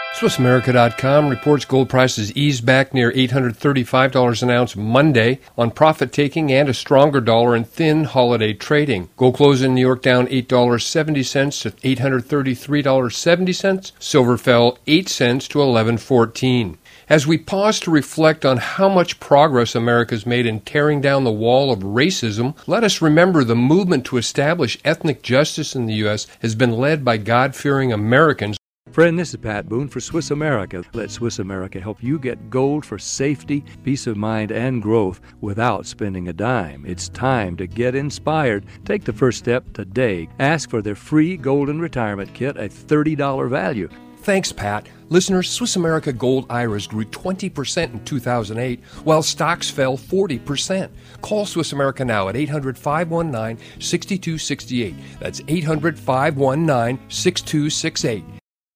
SwissAmerica.com reports gold prices eased back near $835 an ounce Monday on profit-taking and a stronger dollar and thin holiday trading. Gold closed in New York down $8.70 to $833.70. Silver fell 8 cents to $11.14. As we pause to reflect on how much progress America's made in tearing down the wall of racism, let us remember the movement to establish ethnic justice in the U.S. has been led by God-fearing Americans. Friend, this is Pat Boone for Swiss America. Let Swiss America help you get gold for safety, peace of mind, and growth without spending a dime. It's time to get inspired. Take the first step today. Ask for their free Golden Retirement Kit, a $30 value. Thanks, Pat. Listeners, Swiss America Gold IRAs grew 20% in 2008, while stocks fell 40%. Call Swiss America now at 800-519-6268. That's 800-519-6268.